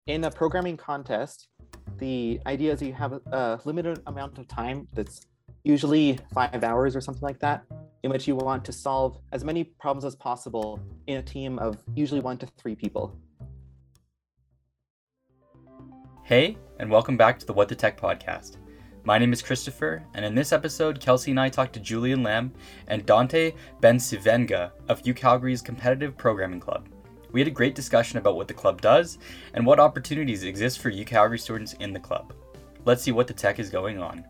in a programming contest, the idea is you have a limited amount of time that's usually 5 hours or something like that, in which you want to solve as many problems as possible in a team of usually 1 to 3 people. Hey, and welcome back to the What the Tech podcast. My name is Christopher, and in this episode, Kelsey and I talked to Julian Lam and Dante Bencivenga of UCalgary's Competitive Programming Club. We had a great discussion about what the club does and what opportunities exist for UCalgary students in the club. Let's see what the tech is going on.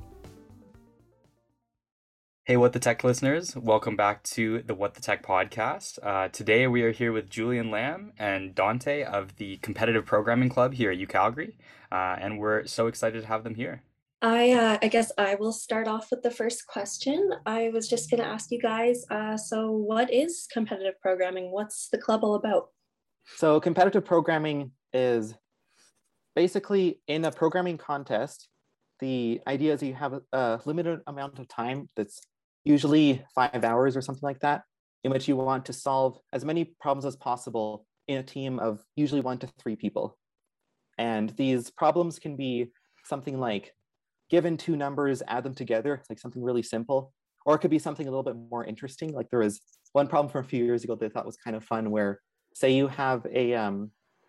Hey, What the Tech listeners, welcome back to the What the Tech podcast. Today we are here with Julian Lam and Dante of the Competitive Programming Club here at UCalgary, and we're so excited to have them here. I guess I will start off with the first question. I was just going to ask you guys, so what is competitive programming? What's the club all about? So competitive programming is basically in a programming contest, the idea is you have a limited amount of time that's usually 5 hours or something like that, in which you want to solve as many problems as possible in a team of usually 1 to 3 people. And these problems can be something like given 2 numbers, add them together, like something really simple, or it could be something a little bit more interesting. Like there was one problem from a few years ago that I thought was kind of fun where say you have a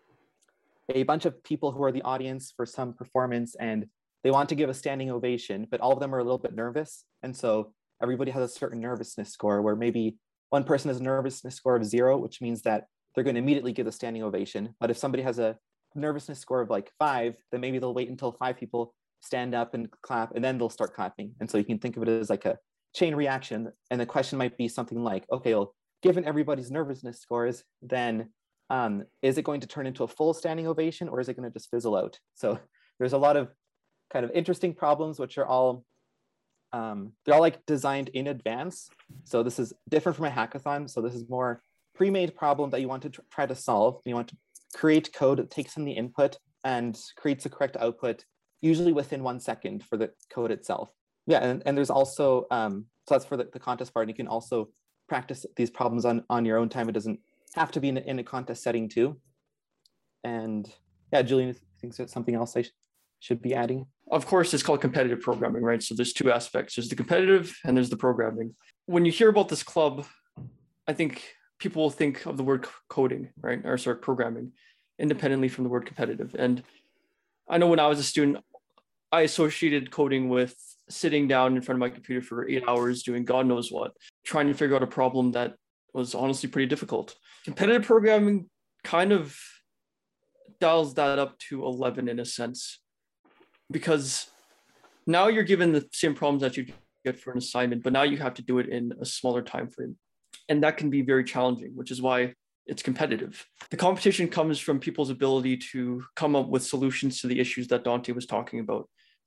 bunch of people who are the audience for some performance and they want to give a standing ovation, but all of them are a little bit nervous. And so everybody has a certain nervousness score where maybe one person has a nervousness score of 0, which means that they're going to immediately give a standing ovation. But if somebody has a nervousness score of like 5, then maybe they'll wait until 5 people stand up and clap, and then they'll start clapping. And so you can think of it as like a chain reaction. And the question might be something like, okay, well, given everybody's nervousness scores, then is it going to turn into a full standing ovation or is it going to just fizzle out? So there's a lot of kind of interesting problems, which are all, they're all like designed in advance. So this is different from a hackathon. So this is more pre-made problem that you want to try to solve. You want to create code that takes in the input and creates the correct output, usually within 1 second for the code itself. Yeah, and there's also, so that's for the contest part. And you can also practice these problems on your own time. It doesn't have to be in a contest setting too. And yeah, Julian thinks there's something else I should be adding. Of course, it's called competitive programming, right? So there's 2 aspects. There's the competitive and there's the programming. When you hear about this club, I think people will think of the word coding, right? Or sorry, programming, independently from the word competitive. And I know when I was a student, I associated coding with sitting down in front of my computer for 8 hours doing God knows what, trying to figure out a problem that was honestly pretty difficult. Competitive programming kind of dials that up to 11 in a sense, because now you're given the same problems that you get for an assignment, but now you have to do it in a smaller time frame. And that can be very challenging, which is why it's competitive. The competition comes from people's ability to come up with solutions to the issues that Dante was talking about.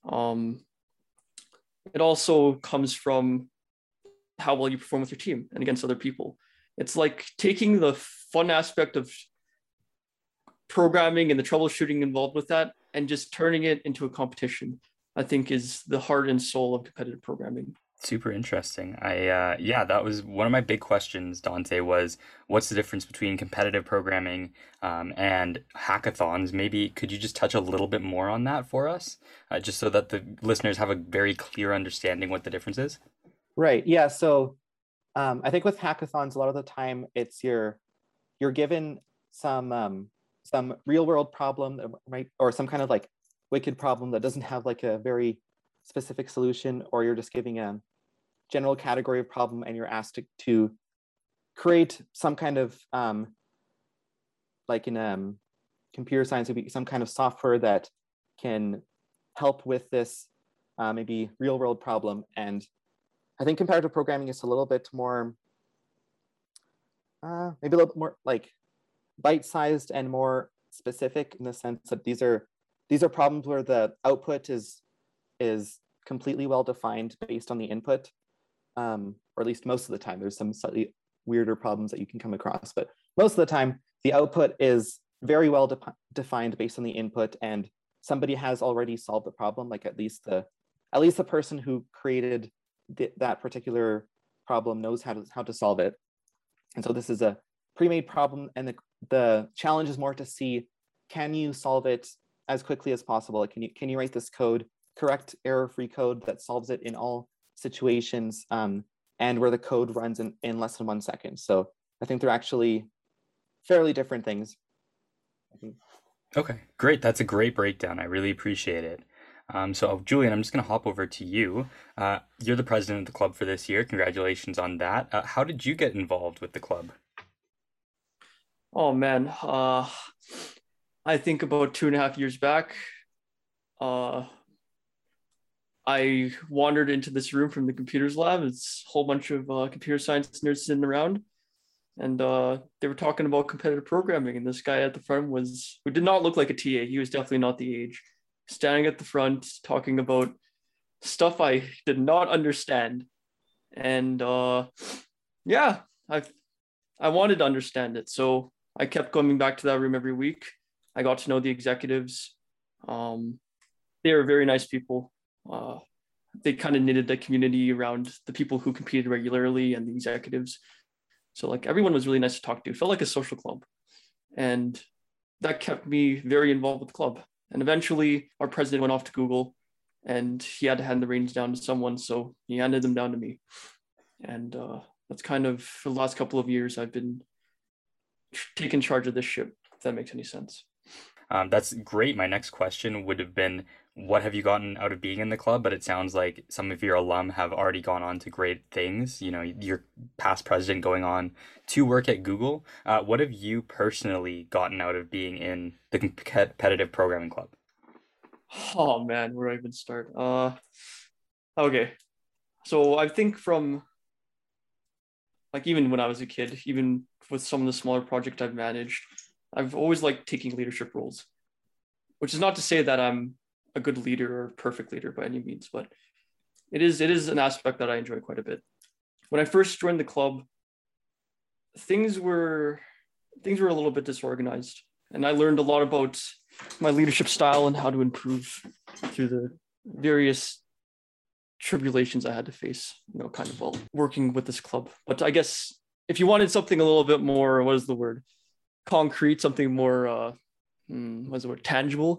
It also comes from how well you perform with your team and against other people. It's like taking the fun aspect of programming and the troubleshooting involved with that and just turning it into a competition, I think is the heart and soul of competitive programming. Super interesting. That was one of my big questions, Dante, was what's the difference between competitive programming and hackathons? Maybe could you just touch a little bit more on that for us, just so that the listeners have a very clear understanding what the difference is? Right. Yeah. So I think with hackathons, a lot of the time it's you're given some real world problem that might, or some kind of like wicked problem that doesn't have like a very specific solution, or you're just giving a general category of problem and you're asked to create some kind of like in computer science, would be some kind of software that can help with this maybe real world problem. And I think comparative programming is a little bit more, maybe a little bit more like bite-sized and more specific in the sense that these are problems where the output is completely well defined based on the input, or at least most of the time. There's some slightly weirder problems that you can come across, but most of the time the output is very well defined based on the input, and somebody has already solved the problem. Like at least the person who created that particular problem knows how to solve it. And so this is a pre-made problem, and the challenge is more to see can you solve it as quickly as possible? Like, can you write this code, correct error-free code that solves it in all situations, and where the code runs in less than 1 second? So I think they're actually fairly different things. I think. Okay, great. That's a great breakdown. I really appreciate it. So Julian, I'm just going to hop over to you. You're the president of the club for this year. Congratulations on that. How did you get involved with the club? Oh man, I think about 2.5 years back, I wandered into this room from the computers lab. It's a whole bunch of computer science nerds sitting around, and they were talking about competitive programming. And this guy at the front who did not look like a TA. He was definitely not the age, standing at the front talking about stuff I did not understand. And yeah, I wanted to understand it, so I kept coming back to that room every week. I got to know the executives. They were very nice people. They kind of knitted the community around the people who competed regularly and the executives. So like everyone was really nice to talk to. It felt like a social club. And that kept me very involved with the club. And eventually our president went off to Google and he had to hand the reins down to someone. So he handed them down to me. And that's kind of, for the last couple of years, I've been taking charge of this ship, if that makes any sense. That's great. My next question would have been, what have you gotten out of being in the club? But it sounds like some of your alum have already gone on to great things. You know, your past president going on to work at Google. What have you personally gotten out of being in the competitive programming club? Oh man, where do I even start? Okay. So I think from like even when I was a kid, even with some of the smaller projects I've managed, I've always liked taking leadership roles, which is not to say that I'm a good leader or perfect leader by any means, but it is an aspect that I enjoy quite a bit. When I first joined the club, things were a little bit disorganized, and I learned a lot about my leadership style and how to improve through the various tribulations I had to face, kind of while working with this club. But I guess if you wanted something a little bit more, what is the word? Concrete, something more, what's the word? Tangible.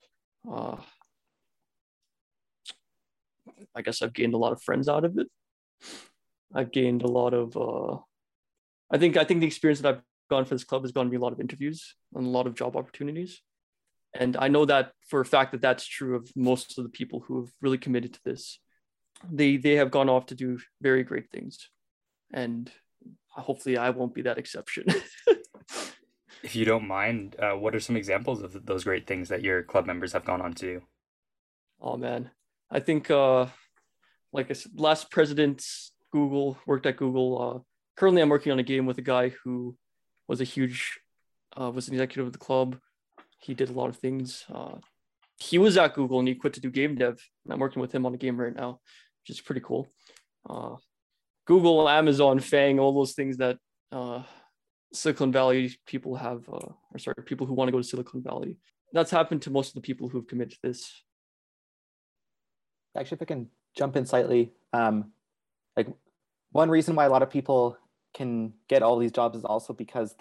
I guess I've gained a lot of friends out of it. I've gained a lot of, I think the experience that I've gone for this club has gotten me a lot of interviews and a lot of job opportunities. And I know that for a fact that that's true of most of the people who have really committed to this. They have gone off to do very great things. And hopefully I won't be that exception. If you don't mind, what are some examples of those great things that your club members have gone on to do? Oh man, I think like I said, last president worked at Google. Currently I'm working on a game with a guy who was was an executive of the club. He did a lot of things. He was at Google and he quit to do game dev. And I'm working with him on a game right now, which is pretty cool. Google, Amazon, Fang, all those things that Silicon Valley people have, people who want to go to Silicon Valley. That's happened to most of the people who've committed to this. Actually, if I can jump in slightly, like one reason why a lot of people can get all these jobs is also because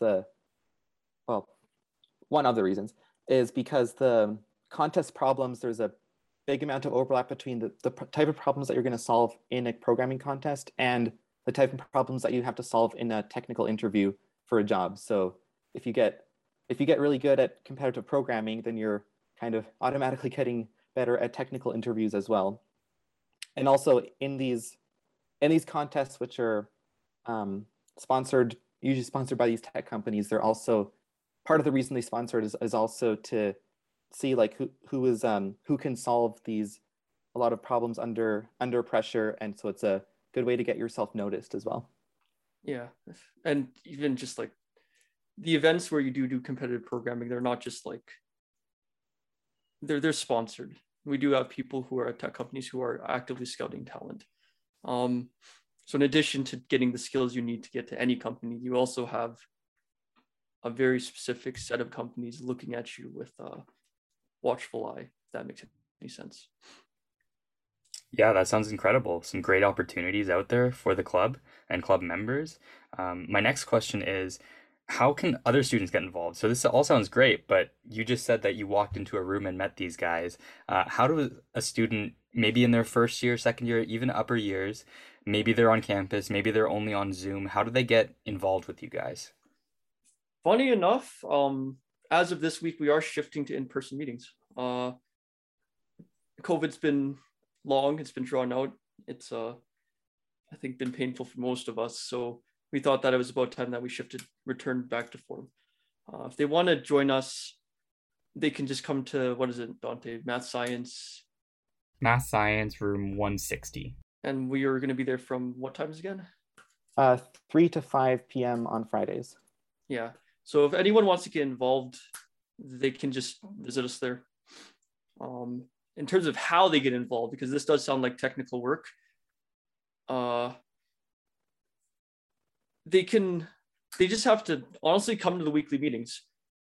one of the reasons is because the contest problems, there's a big amount of overlap between the type of problems that you're going to solve in a programming contest and the type of problems that you have to solve in a technical interview for a job. So if you get really good at competitive programming, then you're kind of automatically getting better at technical interviews as well. And also in these contests, which are usually sponsored by these tech companies, they're also part of the reason they sponsored is also to see like who can solve a lot of problems under pressure, and so it's a good way to get yourself noticed as well. Yeah, and even just like the events where you do competitive programming, they're not just like they're sponsored. We do have people who are at tech companies who are actively scouting talent. So in addition to getting the skills you need to get to any company, you also have a very specific set of companies looking at you with a watchful eye, if that makes any sense. Yeah, that sounds incredible. Some great opportunities out there for the club and club members. My next question is, how can other students get involved? So this all sounds great, but you just said that you walked into a room and met these guys. How does a student, maybe in their first year, second year, even upper years, maybe they're on campus, maybe they're only on Zoom, how do they get involved with you guys? Funny enough, as of this week, we are shifting to in-person meetings. COVID's been long, it's been drawn out. It's I think been painful for most of us. So we thought that it was about time that we returned back to form. If they want to join us, they can just come to, what is it, Dante? Math Science Room 160. And we are going to be there from what times again? 3 to 5 p.m. on Fridays. Yeah. So if anyone wants to get involved, they can just visit us there. In terms of how they get involved, because this does sound like technical work, they just have to honestly come to the weekly meetings.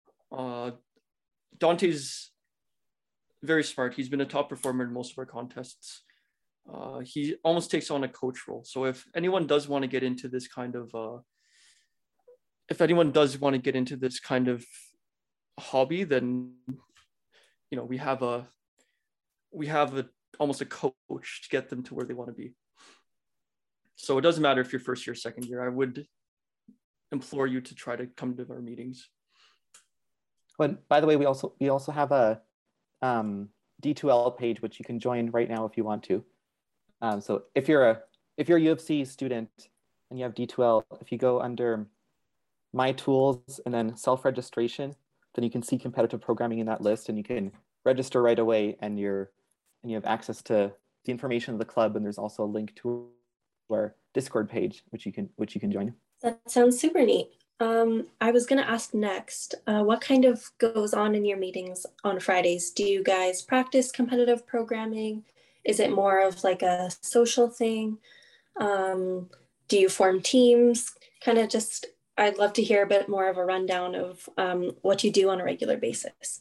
Dante's very smart. He's been a top performer in most of our contests. He almost takes on a coach role. So if anyone does want to get into this kind of hobby, then we have almost a coach to get them to where they want to be. So it doesn't matter if you're first year, second year. I would implore you to try to come to our meetings. But by the way, we also have a D2L page which you can join right now if you want to. So if you're a U of C student and you have D2L, if you go under My Tools and then self-registration, then you can see competitive programming in that list, and you can register right away, and you have access to the information of the club, and there's also a link to our Discord page which you can join. That sounds super neat. I was going to ask next, what kind of goes on in your meetings on Fridays? Do you guys practice competitive programming? Is it more of like a social thing? Do you form teams? I'd love to hear a bit more of a rundown of what you do on a regular basis.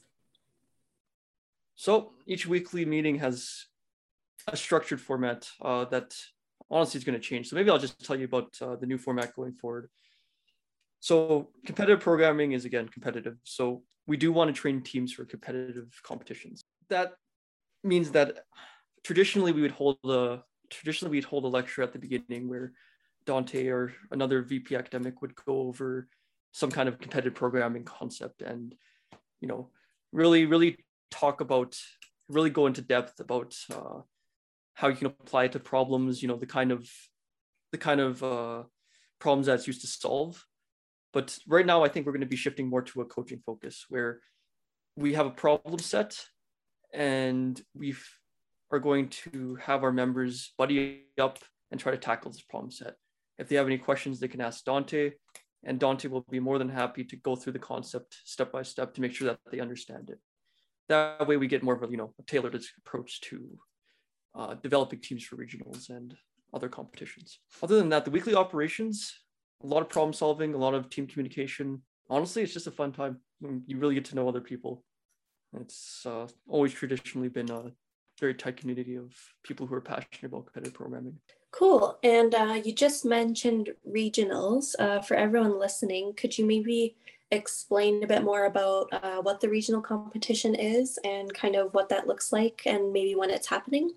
So each weekly meeting has a structured format that honestly is going to change. So maybe I'll just tell you about the new format going forward. So competitive programming is, again, competitive. So we do want to train teams for competitive competitions. That means that traditionally we'd hold a lecture at the beginning where Dante or another VP academic would go over some kind of competitive programming concept and, really go into depth about how you can apply it to problems, the kind of problems that's used to solve. But right now, I think we're going to be shifting more to a coaching focus where we have a problem set and we are going to have our members buddy up and try to tackle this problem set. If they have any questions, they can ask Dante, and Dante will be more than happy to go through the concept step by step to make sure that they understand it. That way we get more of a tailored approach to developing teams for regionals and other competitions. Other than that, the weekly operations, a lot of problem solving, a lot of team communication. Honestly, it's just a fun time. You really get to know other people. It's always traditionally been a very tight community of people who are passionate about competitive programming. Cool. And you just mentioned regionals. For everyone listening, could you maybe explain a bit more about what the regional competition is and kind of what that looks like and maybe when it's happening?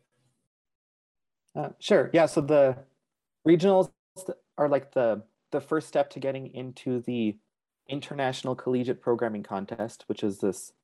Sure. Yeah. So the regionals are like the first step to getting into the International Collegiate Programming Contest, which is this,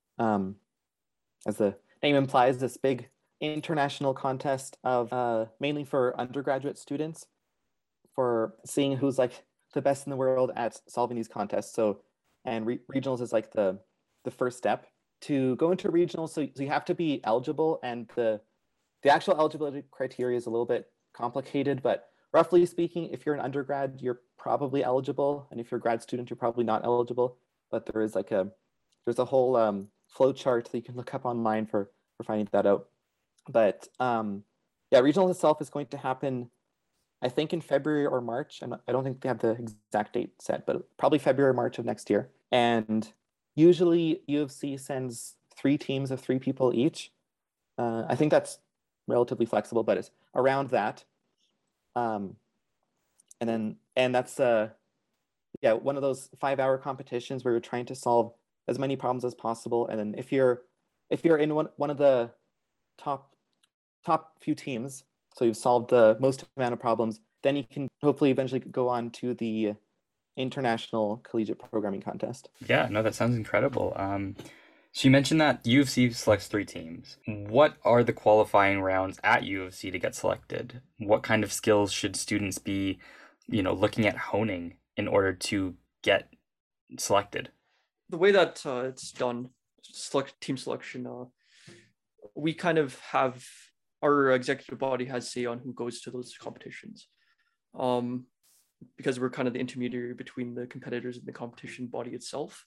as the name implies, this big international contest of mainly for undergraduate students, for seeing who's like the best in the world at solving these contests. So, and regionals is like the first step to go into regionals. So you have to be eligible, and the actual eligibility criteria is a little bit complicated, but roughly speaking, if you're an undergrad, you're probably eligible, and if you're a grad student, you're probably not eligible. But there's a whole flow chart that you can look up online for finding that out. But yeah, regionals itself is going to happen, I think, in February or March. I don't think they have the exact date set, but probably February or March of next year. And usually U of C sends 3 teams of 3 people each. I think that's relatively flexible, but it's around that. And that's one of those 5-hour competitions where you're trying to solve as many problems as possible. And then if you're in one of the top few teams, so you've solved the most amount of problems, then you can hopefully eventually go on to the International Collegiate Programming Contest. Yeah, no, that sounds incredible. So you mentioned that U of C selects 3 teams. What are the qualifying rounds at U of C to get selected? What kind of skills should students be, looking at honing in order to get selected? The way that it's done, team selection, we kind of have, our executive body has say on who goes to those competitions. Because we're kind of the intermediary between the competitors and the competition body itself.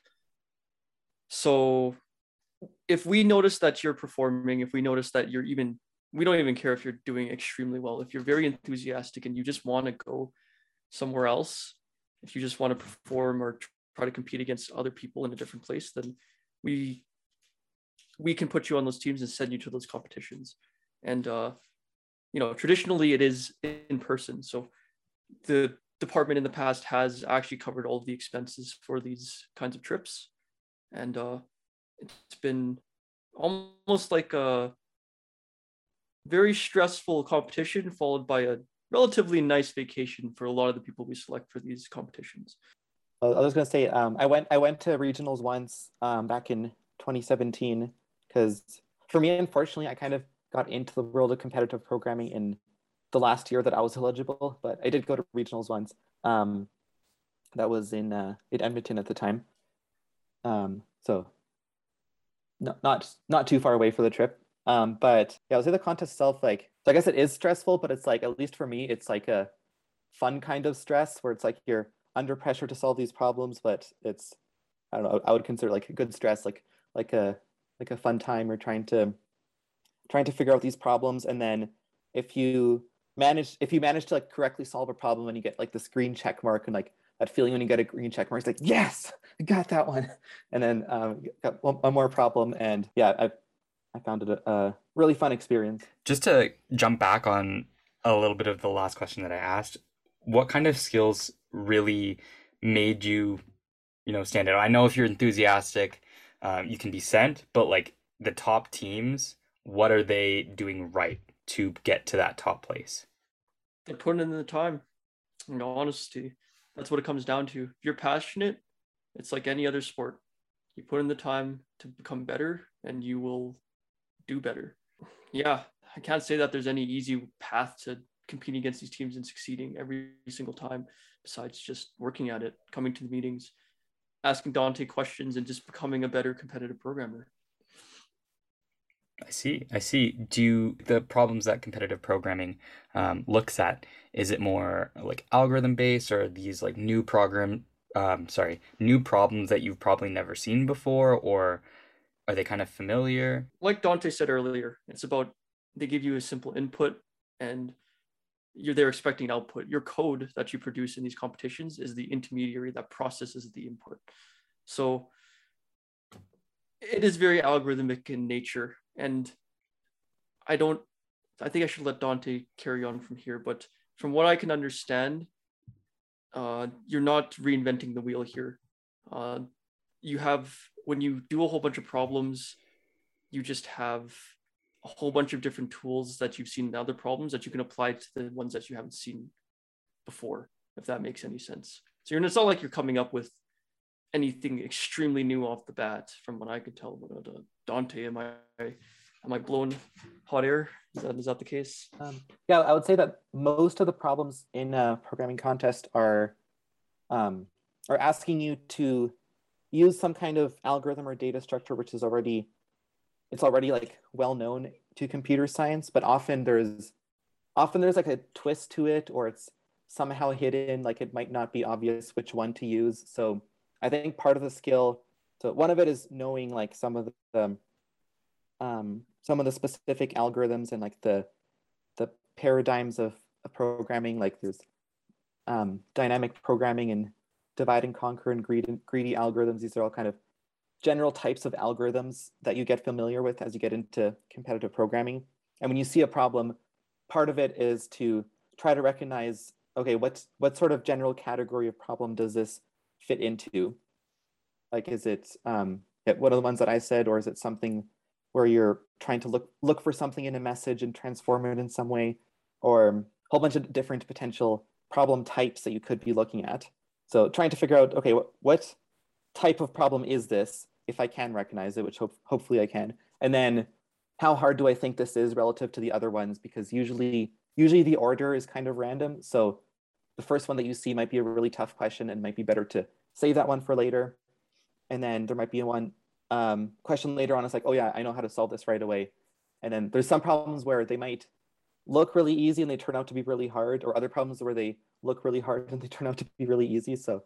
So if we notice that you're performing, if we notice that we don't even care if you're doing extremely well. If you're very enthusiastic and you just want to go somewhere else, if you just want to perform or try to compete against other people in a different place, then we can put you on those teams and send you to those competitions. And, traditionally it is in person. So the department in the past has actually covered all of the expenses for these kinds of trips. And it's been almost like a very stressful competition followed by a relatively nice vacation for a lot of the people we select for these competitions. I was going to say, I went to regionals once back in 2017, because for me, unfortunately, I kind of got into the world of competitive programming in the last year that I was eligible, but I did go to regionals once. That was in Edmonton at the time. So not too far away for the trip. But yeah, I would say the contest itself, so I guess it is stressful, but it's at least for me, it's like a fun kind of stress where it's you're under pressure to solve these problems, but it's, I don't know, I would consider a good stress, like a fun time. You're trying to figure out these problems, and then if you manage to correctly solve a problem and you get this green check mark, and that feeling when you get a green check mark, it's yes, I got that one. And then got one more problem, and yeah, I found it a really fun experience. Just to jump back on a little bit of the last question that I asked, what kind of skills really made you, stand out? I know if you're enthusiastic, you can be sent, but the top teams, what are they doing right to get to that top place? They're putting in the time. Honesty. That's what it comes down to. If you're passionate, it's like any other sport. You put in the time to become better and you will do better. Yeah, I can't say that there's any easy path to competing against these teams and succeeding every single time, besides just working at it, coming to the meetings, asking Dante questions, and just becoming a better competitive programmer. I see. Do the problems that competitive programming looks at, is it more algorithm based, or are these new problems that you've probably never seen before, or are they kind of familiar? Like Dante said earlier, it's about, they give you a simple input and they're expecting output. Your code that you produce in these competitions is the intermediary that processes the input. So it is very algorithmic in nature. And I think I should let Dante carry on from here, but from what I can understand, you're not reinventing the wheel here. When you do a whole bunch of problems, you just have a whole bunch of different tools that you've seen in other problems that you can apply to the ones that you haven't seen before, if that makes any sense. So it's not like you're coming up with anything extremely new off the bat, from what I could tell. But Dante, am I blowing hot air? Is that the case? Yeah, I would say that most of the problems in a programming contest are asking you to use some kind of algorithm or data structure which is already well known to computer science, but often there's a twist to it, or it's somehow hidden, it might not be obvious which one to use. So I think part of the skill, so one of it is knowing some of the specific algorithms and the paradigms of programming, there's dynamic programming and divide and conquer and greedy algorithms. These are all kind of general types of algorithms that you get familiar with as you get into competitive programming. And when you see a problem, part of it is to try to recognize okay, what sort of general category of problem does this fit into? Like, is it one of the ones that I said, or is it something where you're trying to look for something in a message and transform it in some way, or a whole bunch of different potential problem types that you could be looking at. So trying to figure out, okay, what type of problem is this, if I can recognize it, which hopefully I can, and then how hard do I think this is relative to the other ones? Because usually the order is kind of random. So the first one that you see might be a really tough question and might be better to save that one for later. And then there might be one question later on. It's like, oh yeah, I know how to solve this right away. And then there's some problems where they might look really easy and they turn out to be really hard, or other problems where they look really hard and they turn out to be really easy. So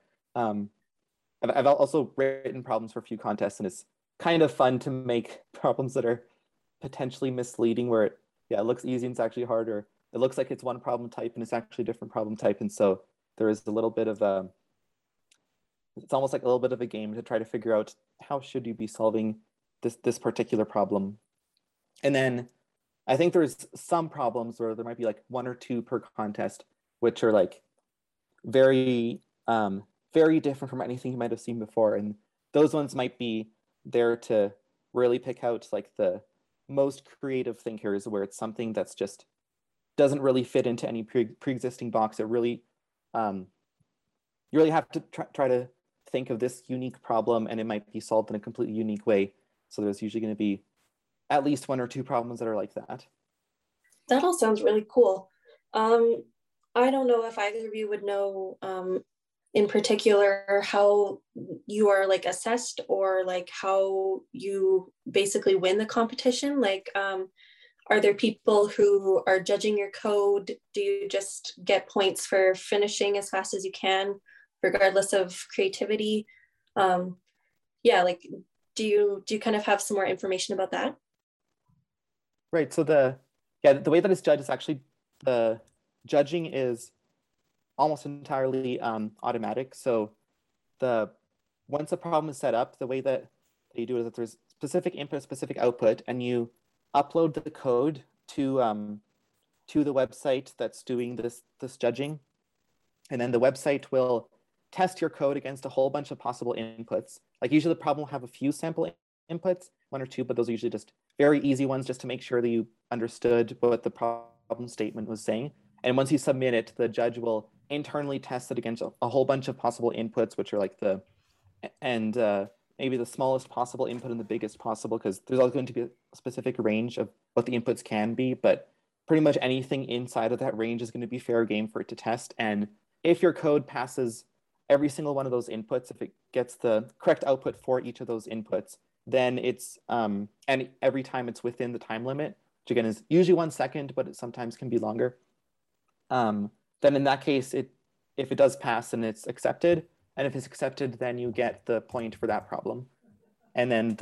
I've also written problems for a few contests, and it's kind of fun to make problems that are potentially misleading, where it looks easy and it's actually harder. It looks like it's one problem type and it's actually a different problem type. And so there is a little bit of it's almost like a little bit of a game to try to figure out how should you be solving this particular problem. And then I think there's some problems where there might be like one or two per contest, which are like very, very different from anything you might have seen before. And those ones might be there to really pick out like the most creative thinkers, where it's something that's just doesn't really fit into any pre-existing box. It really, you really have to try to think of this unique problem, and it might be solved in a completely unique way. So there's usually going to be at least one or two problems that are like that. That all sounds really cool. I don't know if either of you would know in particular how you are like assessed, or like how you basically win the competition. Like, are there people who are judging your code? Do you just get points for finishing as fast as you can, regardless of creativity? Like, do you kind of have some more information about that? Right. So the way that it's judged is actually, the judging is almost entirely automatic. So once a problem is set up, the way that you do it is that there's specific input, specific output, and you upload the code to the website that's doing this judging, and then the website will test your code against a whole bunch of possible inputs. Like, usually the problem will have a few sample inputs, one or two, but those are usually just very easy ones, just to make sure that you understood what the problem statement was saying. And once you submit it, the judge will internally test it against a whole bunch of possible inputs, which are like maybe the smallest possible input and the biggest possible, because there's always going to be a specific range of what the inputs can be, but pretty much anything inside of that range is going to be fair game for it to test. And if your code passes every single one of those inputs, if it gets the correct output for each of those inputs, then it's, and every time it's within the time limit, which again is usually 1 second, but it sometimes can be longer. Then in that case, if it does pass, and it's accepted, and if it's accepted, then you get the point for that problem. And then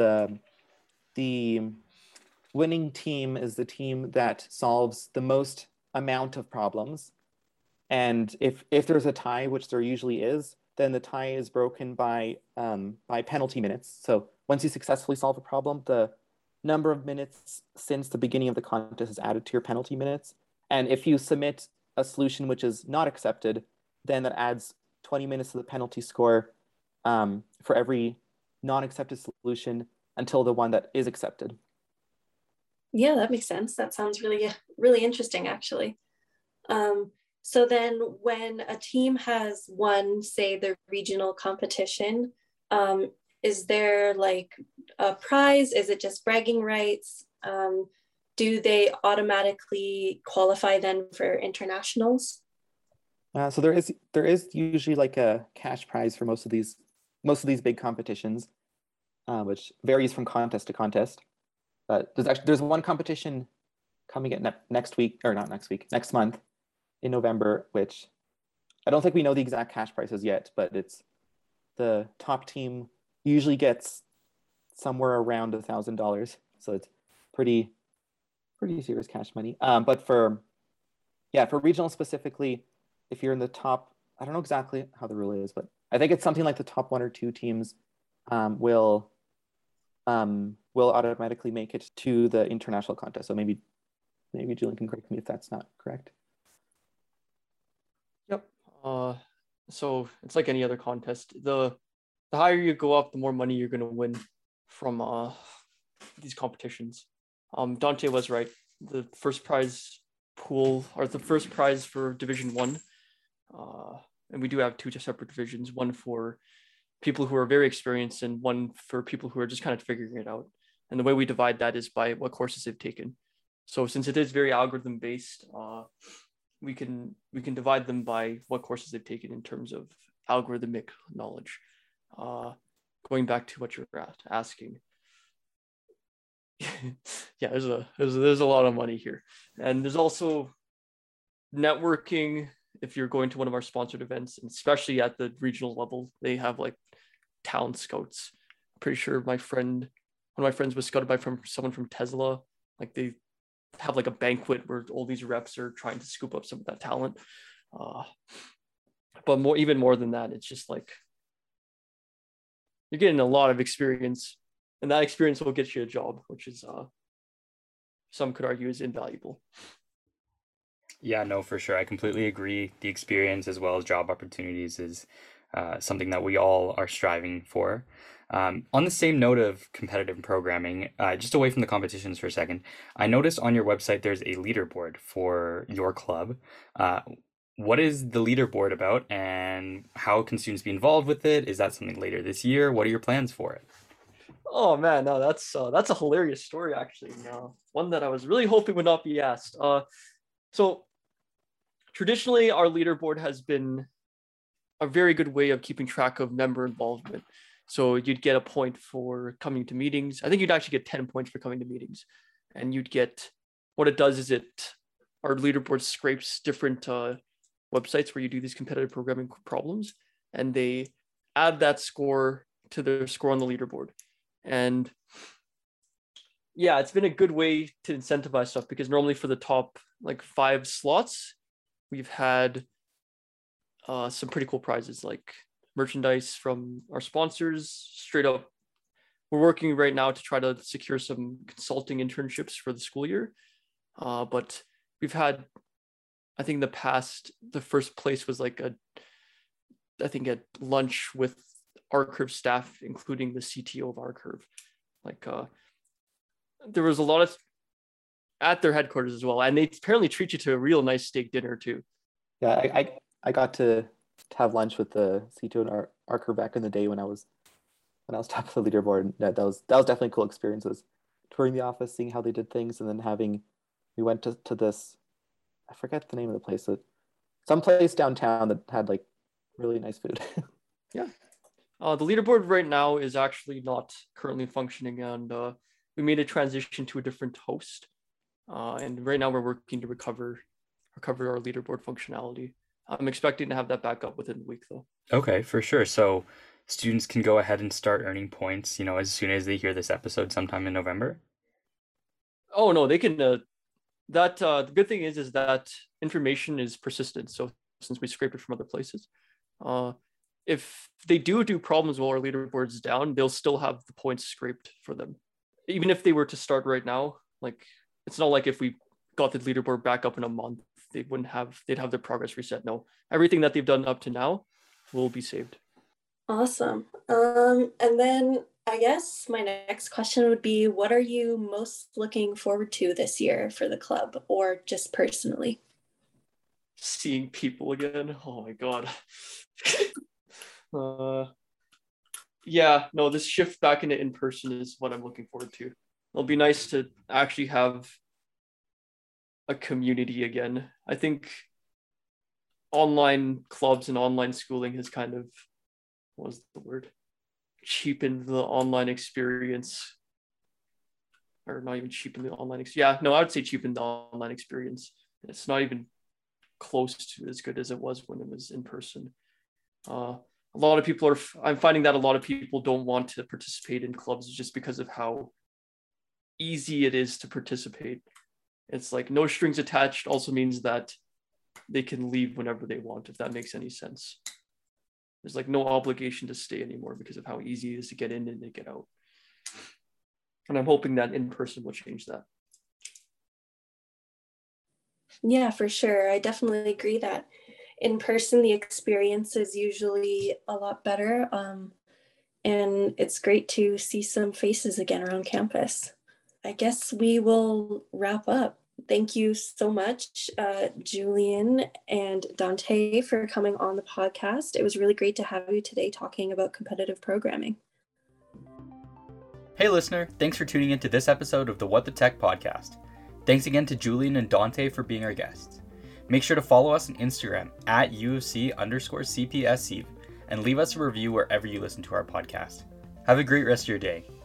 the winning team is the team that solves the most amount of problems. And if there's a tie, which there usually is, then the tie is broken by penalty minutes. So once you successfully solve a problem, the number of minutes since the beginning of the contest is added to your penalty minutes. And if you submit a solution which is not accepted, then that adds 20 minutes to the penalty score for every non-accepted solution until the one that is accepted. Yeah, that makes sense. That sounds really, really interesting, actually. So then when a team has won, say, the regional competition, is there like a prize? Is it just bragging rights? Do they automatically qualify then for internationals? So there is usually like a cash prize for most of these big competitions, which varies from contest to contest. But there's one competition coming at next week, or not next week, next month in November, which I don't think we know the exact cash prices yet, but it's the top team usually gets somewhere around $1,000, so it's pretty serious cash money. But for regional specifically, if you're in the top, I don't know exactly how the rule is, but I think it's something like the top 1 or 2 teams will automatically make it to the international contest. So maybe Julian can correct me if that's not correct. Yep. So it's like any other contest. The higher you go up, the more money you're going to win from these competitions. Dante was right. The first prize pool, or the first prize for Division 1, and we do have two separate divisions, one for people who are very experienced and one for people who are just kind of figuring it out. And the way we divide that is by what courses they've taken. So since it is very algorithm based, we can divide them by what courses they've taken in terms of algorithmic knowledge. Going back to what you're asking, yeah, there's a lot of money here, and there's also networking. If you're going to one of our sponsored events, and especially at the regional level, they have like talent scouts. I'm pretty sure one of my friends was scouted by someone from Tesla. Like they have like a banquet where all these reps are trying to scoop up some of that talent. But even more than that, it's just like you're getting a lot of experience, and that experience will get you a job, which is some could argue is invaluable. Yeah, no, for sure. I completely agree. The experience as well as job opportunities is something that we all are striving for. On the same note of competitive programming, just away from the competitions for a second, I noticed on your website there's a leaderboard for your club. What is the leaderboard about, and how can students be involved with it? Is that something later this year? What are your plans for it? Oh man, no, that's a hilarious story actually. One that I was really hoping would not be asked. So traditionally, our leaderboard has been a very good way of keeping track of member involvement. So you'd get a point for coming to meetings. I think you'd actually get 10 points for coming to meetings. And you'd get, what it does is our leaderboard scrapes different websites where you do these competitive programming problems, and they add that score to their score on the leaderboard. And yeah, it's been a good way to incentivize stuff, because normally for the top like 5 slots, we've had some pretty cool prizes like merchandise from our sponsors. Straight up, we're working right now to try to secure some consulting internships for the school year. But we've had, I think the first place was like I think at lunch with ArcCurve staff, including the CTO of ArcCurve. Like there was a lot of at their headquarters as well, and they apparently treat you to a real nice steak dinner too. Yeah, I got to have lunch with the C2 and ArcCurve back in the day when I was top of the leaderboard. That was definitely cool experiences. Touring the office, seeing how they did things, and then we went to this, I forget the name of the place, some place downtown that had like really nice food. Yeah. The leaderboard right now is actually not currently functioning, and we made a transition to a different host. And right now we're working to recover our leaderboard functionality. I'm expecting to have that back up within the week though. Okay, for sure. So students can go ahead and start earning points, as soon as they hear this episode sometime in November. Oh no, they can. The good thing is that information is persistent. So since we scraped it from other places, if they do problems while our leaderboard is down, they'll still have the points scraped for them. Even if they were to start right now, like it's not like if we got the leaderboard back up in a month, they'd have their progress reset. No, everything that they've done up to now will be saved. Awesome. And then I guess my next question would be, what are you most looking forward to this year for the club, or just personally? Seeing people again. Oh my God. Yeah, no, this shift back into in-person is what I'm looking forward to. It'll be nice to actually have a community again. I think online clubs and online schooling has kind of, what was the word? Cheapened the online experience. Or not even cheapened the online experience. Yeah, no, I would say cheapened the online experience. It's not even close to as good as it was when it was in person. I'm finding that a lot of people don't want to participate in clubs just because of how easy it is to participate. It's like no strings attached also means that they can leave whenever they want, if that makes any sense. There's like no obligation to stay anymore because of how easy it is to get in and to get out. And I'm hoping that in person will change that. Yeah, for sure. I definitely agree that in person, the experience is usually a lot better. And it's great to see some faces again around campus. I guess we will wrap up. Thank you so much, Julian and Dante, for coming on the podcast. It was really great to have you today talking about competitive programming. Hey listener, thanks for tuning into this episode of the What the Tech podcast. Thanks again to Julian and Dante for being our guests. Make sure to follow us on Instagram at UFC_CPSC and leave us a review wherever you listen to our podcast. Have a great rest of your day.